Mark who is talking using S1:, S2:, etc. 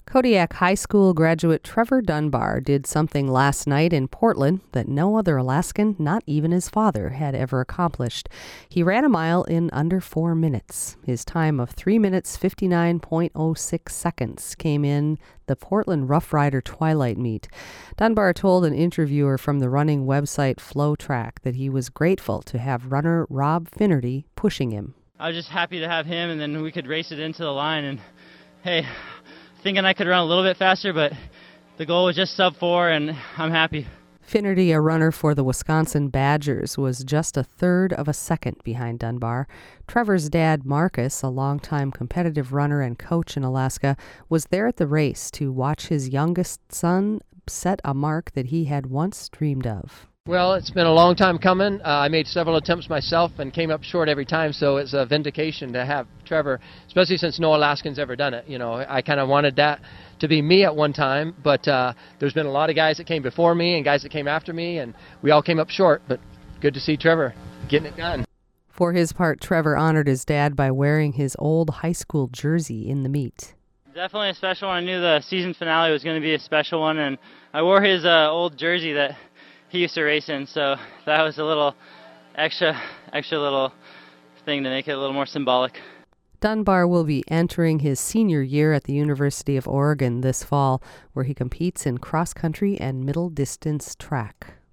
S1: Kodiak High School graduate Trevor Dunbar did something last night in Portland that no other Alaskan, not even his father, had ever accomplished. He ran a mile in under 4 minutes. His time of 3 minutes 59.06 seconds came in the Portland Rough Rider Twilight Meet. Dunbar told an interviewer from the running website Flow Track that he was grateful to have runner Rob Finnerty pushing him.
S2: I was just happy to have him, and then we could race it into the line. And hey, thinking I could run a little bit faster, but the goal was just sub 4, and I'm happy.
S1: Finnerty, a runner for the Wisconsin Badgers, was just a third of a second behind Dunbar. Trevor's dad, Marcus, a longtime competitive runner and coach in Alaska, was there at the race to watch his youngest son set a mark that he had once dreamed of.
S3: Well, it's been a long time coming. I made several attempts myself and came up short every time, so it's a vindication to have Trevor, especially since no Alaskan's ever done it. You know, I kind of wanted that to be me at one time, but there's been a lot of guys that came before me and guys that came after me, and we all came up short, but good to see Trevor getting it done.
S1: For his part, Trevor honored his dad by wearing his old high school jersey in the meet.
S2: Definitely a special one. I knew the season finale was going to be a special one, and I wore his old jersey that he used to race in, so that was a little extra little thing to make it a little more symbolic.
S1: Dunbar will be entering his senior year at the University of Oregon this fall, where he competes in cross-country and middle-distance track.